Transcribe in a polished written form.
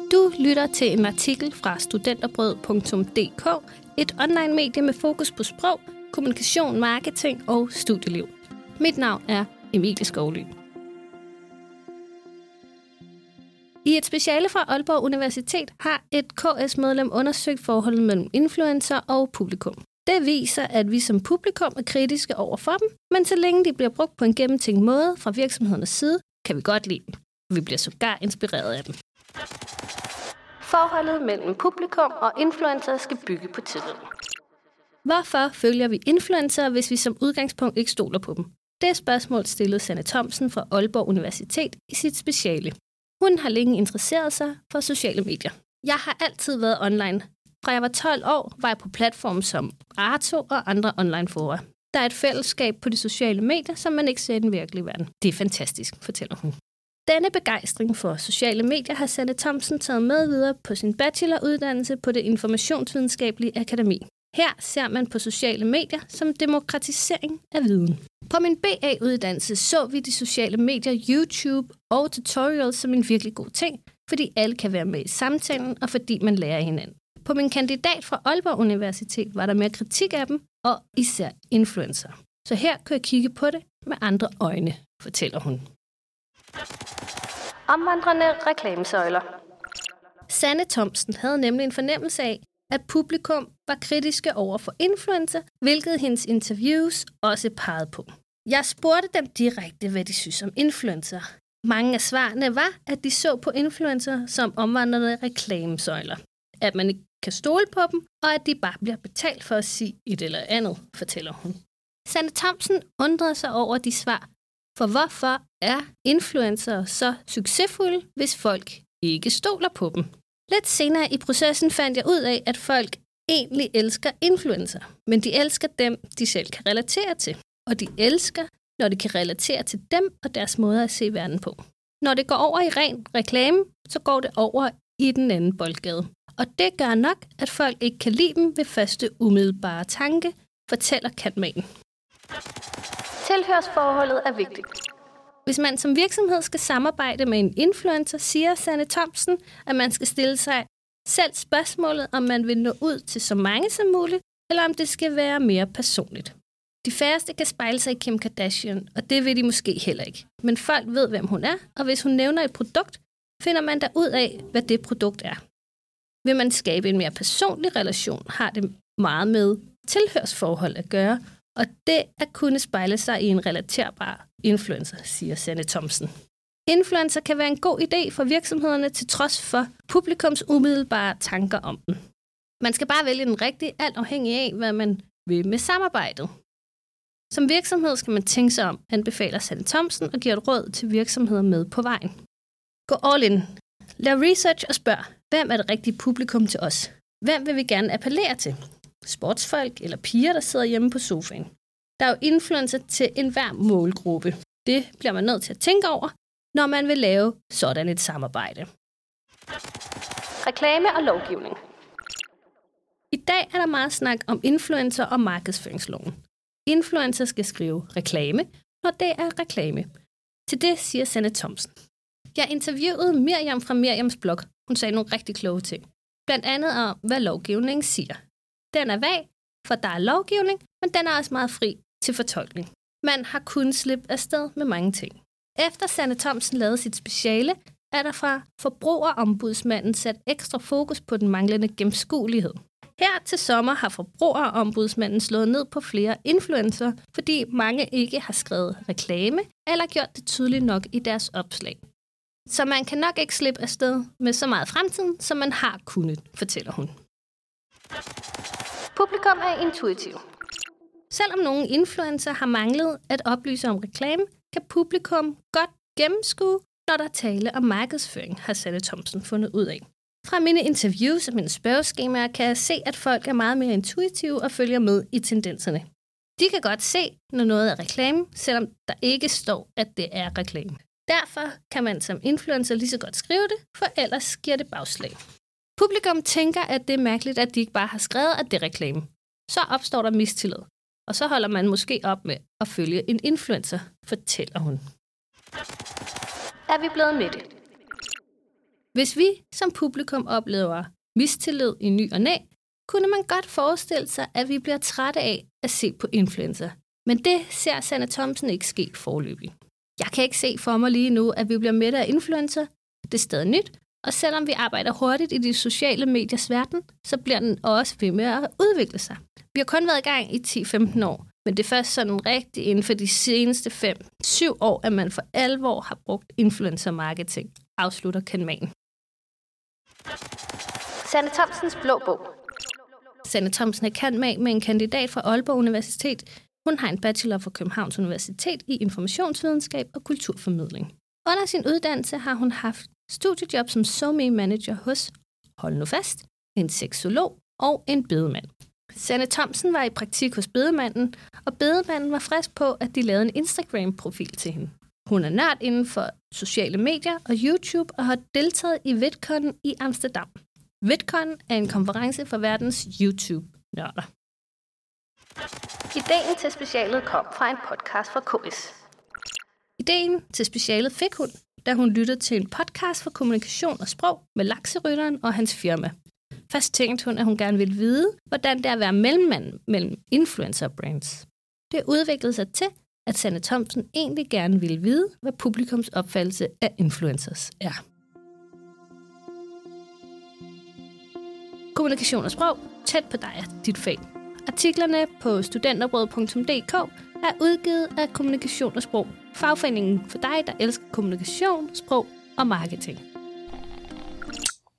Du lytter til en artikel fra studenterbrød.dk, et online medie med fokus på sprog, kommunikation, marketing og studieliv. Mit navn er Emilie Skovly. I et speciale fra Aalborg Universitet har et KS-medlem undersøgt forholdet mellem influencer og publikum. Det viser, at vi som publikum er kritiske over for dem, men så længe de bliver brugt på en gennemtænkt måde fra virksomhedernes side, kan vi godt lide dem. Vi bliver sågar inspireret af dem. Forholdet mellem publikum og influencer skal bygge på tillid. Hvorfor følger vi influencer, hvis vi som udgangspunkt ikke stoler på dem? Det spørgsmål stillede Sanne Thomsen fra Aalborg Universitet i sit speciale. Hun har længe interesseret sig for sociale medier. Jeg har altid været online. Fra jeg var 12 år, var jeg på platforme som Arto og andre online-fora. Der er et fællesskab på de sociale medier, som man ikke ser i den virkelige verden. Det er fantastisk, fortæller hun. Denne begejstring for sociale medier har Sanne Thomsen taget med videre på sin bacheloruddannelse på Det Informationsvidenskabelige Akademi. Her ser man på sociale medier som demokratisering af viden. På min BA-uddannelse så vi de sociale medier, YouTube og tutorials som en virkelig god ting, fordi alle kan være med i samtalen og fordi man lærer hinanden. På min kandidat fra Aalborg Universitet var der mere kritik af dem, og især influencer. Så her kan jeg kigge på det med andre øjne, fortæller hun. Omvandrende reklamesøjler. Sanne Thomsen havde nemlig en fornemmelse af, at publikum var kritiske over for influencer, hvilket hendes interviews også pegede på. Jeg spurgte dem direkte, hvad de synes om influencer. Mange af svarene var, at de så på influencer som omvandrende reklamesøjler. At man ikke kan stole på dem, og at de bare bliver betalt for at sige et eller andet, fortæller hun. Sanne Thomsen undrede sig over de svar, for hvorfor er influencer så succesfulde, hvis folk ikke stoler på dem? Lidt senere i processen fandt jeg ud af, at folk egentlig elsker influencer, men de elsker dem, de selv kan relatere til. Og de elsker, når de kan relatere til dem og deres måde at se verden på. Når det går over i ren reklame, så går det over i den anden boldgade. Og det gør nok, at folk ikke kan lide dem ved første umiddelbare tanke, fortæller Katman. Tilhørsforholdet er vigtigt. Hvis man som virksomhed skal samarbejde med en influencer, siger Sanne Thomsen, at man skal stille sig selv spørgsmålet, om man vil nå ud til så mange som muligt, eller om det skal være mere personligt. De færreste kan spejle sig i Kim Kardashian, og det vil de måske heller ikke. Men folk ved, hvem hun er, og hvis hun nævner et produkt, finder man da ud af, hvad det produkt er. Vil man skabe en mere personlig relation, har det meget med tilhørsforhold at gøre, og det at kunne spejle sig i en relaterbar influencer, siger Sanne Thomsen. Influencer kan være en god idé for virksomhederne til trods for publikums umiddelbare tanker om den. Man skal bare vælge den rigtige, alt afhængig af, hvad man vil med samarbejdet. Som virksomhed skal man tænke sig om, anbefaler Sanne Thomsen og giver et råd til virksomheder med på vejen. Gå all in. Lav research og spørg, hvem er det rigtige publikum til os? Hvem vil vi gerne appellere til? Sportsfolk eller piger, der sidder hjemme på sofaen. Der er jo influencer til enhver målgruppe. Det bliver man nødt til at tænke over, når man vil lave sådan et samarbejde. Reklame og lovgivning. I dag er der meget snak om influencer og markedsføringsloven. Influencer skal skrive reklame, når det er reklame. Til det siger Sanne Thomsen. Jeg interviewede Miriam fra Miriams blog. Hun sagde nogle rigtig kloge ting. Blandt andet om, hvad lovgivningen siger. Den er vag, for der er lovgivning, men den er også meget fri til fortolkning. Man har kunnet slippe afsted med mange ting. Efter Sanne Thomsen lavede sit speciale, er der fra Forbrugerombudsmanden sat ekstra fokus på den manglende gennemskuelighed. Her til sommer har Forbrugerombudsmanden slået ned på flere influencer, fordi mange ikke har skrevet reklame eller gjort det tydeligt nok i deres opslag. Så man kan nok ikke slippe afsted med så meget fremtiden, som man har kunnet, fortæller hun. Publikum er intuitiv. Selvom nogle influencer har manglet at oplyse om reklame, kan publikum godt gennemskue, når der er tale om markedsføring, har Sanne Thomsen fundet ud af. Fra mine interviews og mine spørgeskemaer kan jeg se, at folk er meget mere intuitive og følger med i tendenserne. De kan godt se, når noget er reklame, selvom der ikke står, at det er reklame. Derfor kan man som influencer lige så godt skrive det, for ellers giver det bagslag. Publikum tænker, at det er mærkeligt, at de ikke bare har skrevet, at det er reklame. Så opstår der mistillid, og så holder man måske op med at følge en influencer, fortæller hun. Er vi blevet mætte? Hvis vi som publikum oplever mistillid i ny og næ, kunne man godt forestille sig, at vi bliver trætte af at se på influencer. Men det ser Sanne Thomsen ikke ske foreløbig. Jeg kan ikke se for mig lige nu, at vi bliver mætte af influencer. Det er stadig nyt, og selvom vi arbejder hurtigt i de sociale mediers verden, så bliver den også ved med at udvikle sig. Vi har kun været i gang i 10-15 år, men det er først sådan rigtigt inden for de seneste 5-7 år, at man for alvor har brugt influencer-marketing, afslutter Ken Maen. Sanne Thomsens blå bog. Sanne Thomsen er cand.mag med en kandidat fra Aalborg Universitet. Hun har en bachelor fra Københavns Universitet i informationsvidenskab og kulturformidling. Under sin uddannelse har hun haft studiejob som SoMe-manager hos, hold nu fast, en seksolog og en bedemand. Sanne Thomsen var i praktik hos bedemanden, og bedemanden var frisk på, at de lavede en Instagram-profil til hende. Hun er nørd inden for sociale medier og YouTube og har deltaget i VidCon i Amsterdam. VidCon er en konference for verdens YouTube-nørder. Ideen til specialet kom fra en podcast fra KS. Ideen til specialet fik hun, da hun lyttede til en podcast for kommunikation og sprog med lakserytteren og hans firma. Først tænkte hun, at hun gerne ville vide, hvordan det er at være mellemmand mellem influencer-brands. Det udviklede sig til, at Sanne Thomsen egentlig gerne ville vide, hvad publikums opfattelse af influencers er. Kommunikation og sprog, tæt på dig og dit fag. Artiklerne på studenterbrød.dk er udgivet af Kommunikation og Sprog, fagforeningen for dig, der elsker kommunikation, sprog og marketing.